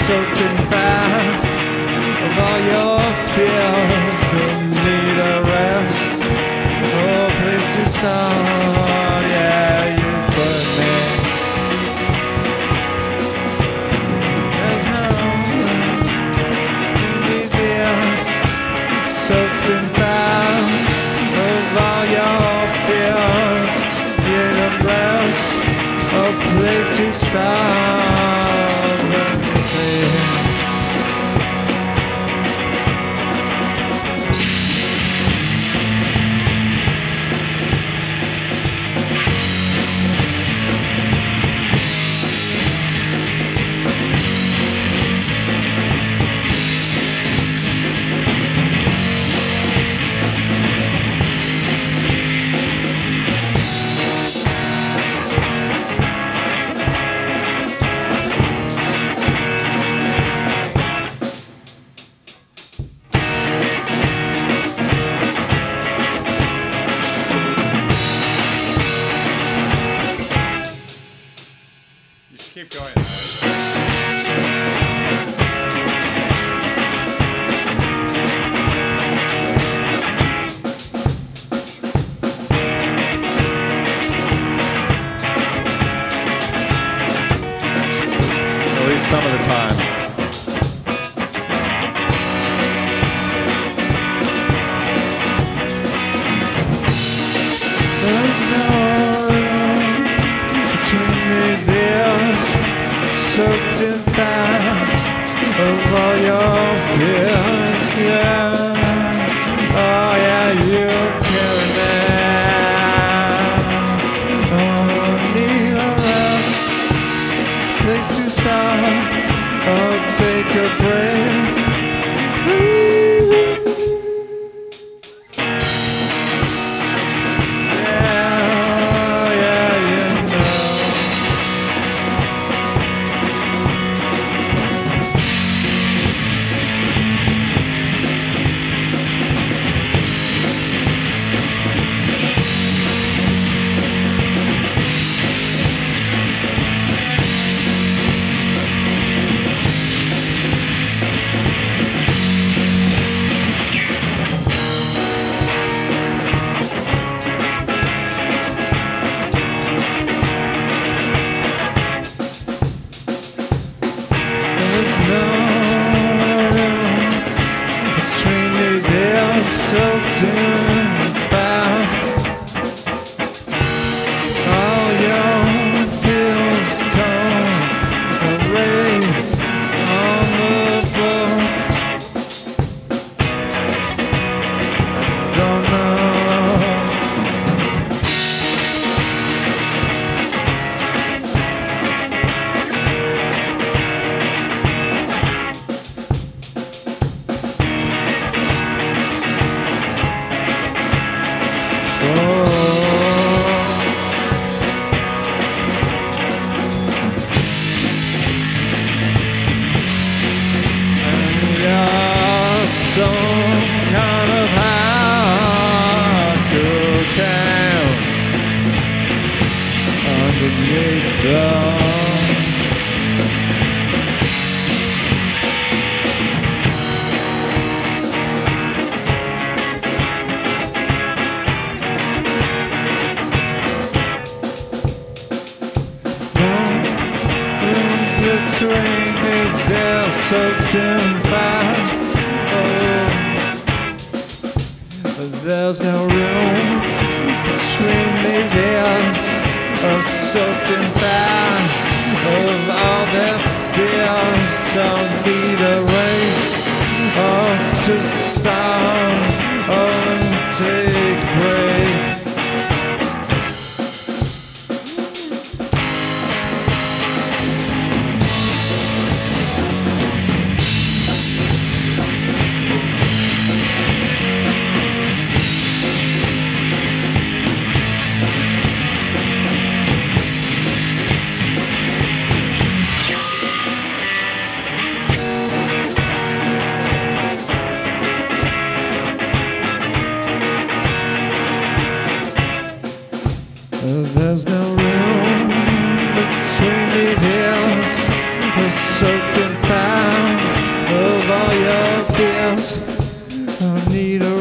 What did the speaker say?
soaked in fire of all your fears. Need a rest, oh, place to start. Yeah, you put me. There's no in these years, soaked in fire of all your fears. Need a rest, a place to start. Keep going. At least some of the time. There's no room between these ears, soaked in fire of all your fears. Yeah, oh yeah, you carry me. Oh, need a rest, place to start. Oh, take a break. Soaked in fire, all your fears come array on the floor. Don't know. Some kind of high cocaine underneath the between these air soaked in fire. There's no room between these ears, soaked in fire of all their fears. I'll need a race to start, take a break. soaked and found of all your fears. I need a